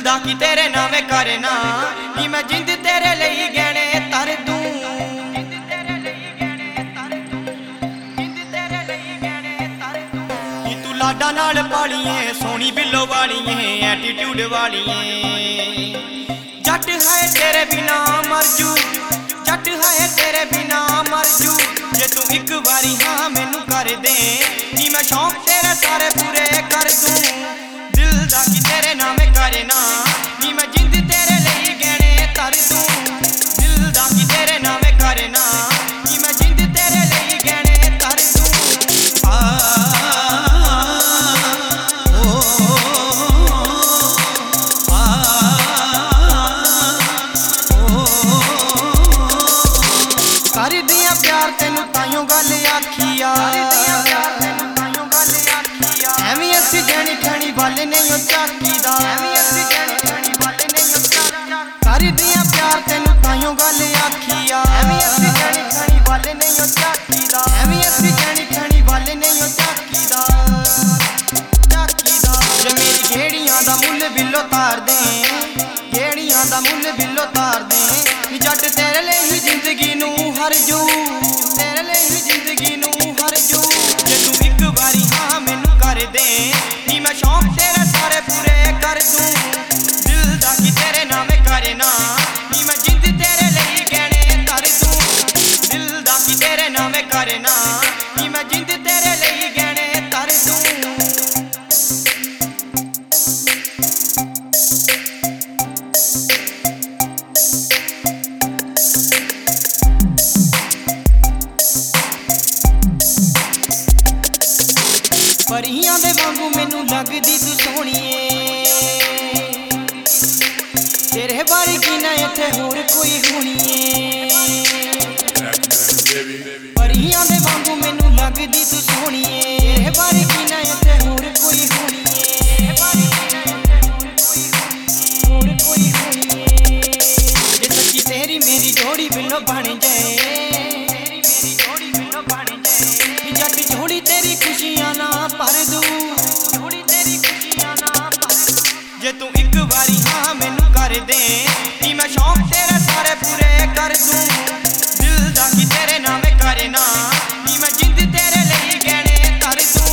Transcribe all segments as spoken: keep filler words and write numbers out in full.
दा की तेरे नावे करना नी मैं जिंद तेरे लई गहने तर दूं नी तू लाडा नाल पालिए सोनी बिल्लो वालिए एटीट्यूड वालिए जट है तेरे बिना मरजू जट है तेरे बिना मरजू जे तू एक बारी हाँ मैनू कर दे नी मैं शौक तेरे सारे पूरे कर दूं दिल दा की तेरे नामे करना नी मैं जिंद तेरे लई गहने तर दूं दिल दा की तेरे नामे करना नी मैं जिंद तेरे लई गहने तर दूं आ ओ आ ओ कर दिया प्यार तेनू ताइयों गल आखिया एवें असी जनी ठणी वाले नहीं झाकीदा कर दिया प्यार तेनू ताइयों गल आखिया एवें असी जनी ठणी वाले नहीं झाकीदा एवें असी जनी ठणी वाले नहीं झाकीदा झाकीदा जे मेरी गेड़ियां दा मुल बिल्लो तार दे गेड़ियां दा मुल बिल्लो तार दे जट तेरे लिए ही जिंदगी नू हर जू तेरे लिए ही जिंदगी नू हर जू जे तू एक बारी हाँ मैनू कर दे नी मैं शौक तेरे सारे पूरे कर दूं दिल दा की तेरे नामे करना नी मैं जिंद तेरे लिए गहने तर दूं दिल दा की तेरे नामे करना नी मैं जिंद तेरे लिए गहने तर दूं परियां दे वांगू मैनू लगदी तू सोहणीए तेरे बारी की ना इत्थे होर कोई होणीए परियां दे वांगू मैनू लगदी तू सोहणीए तेरे बारी की ना इत्थे होर कोई होणीए होर कोई होणीए जे सच्ची तेरी मेरी जोड़ी बिल्लो बन जाए तेरी मेरी जोड़ी बिल्लो बन जाए जट जोड़ी तेरी खुशियां ना पर दूं जोड़ी तेरी खुशियां ना पर जे तू एक बारी हाँ मैनू कर दे नी मैं शौक तेरे सारे पूरे कर दूं दिल दा की तेरे नामे करना नी मैं जिंद तेरे लिए गहने तर दूं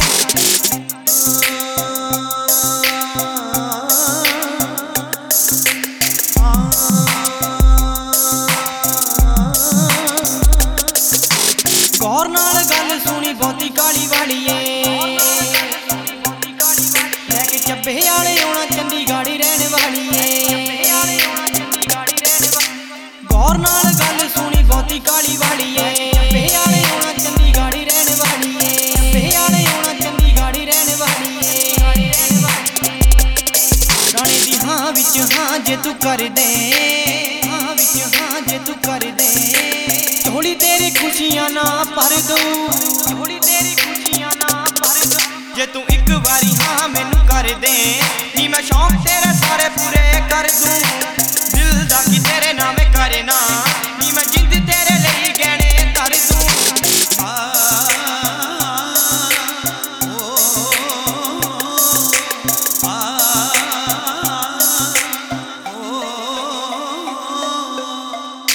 गौर नाल गल सुनी बहुती काली वालीए लैके चब्बे आले आना चंडीगढ़ रहन वालीए गौर नाल गल सुनी बहुती काली वालीए चब्बे आले आना चंडीगढ़ रहन वालीए चब्बे आले आना चंडीगढ़ रहन वालीए गाने दी हाँ विच हाँ जे तू कर दे हाँ विच हाँ जे तू कर दे थोड़ी तेरी खुशियां ना पर दूं थोड़ी तेरी खुशियां ना पर दूं जे तू एक बारी हाँ मैनू कर दे नी मैं शौक तेरे सारे पूरे कर दूं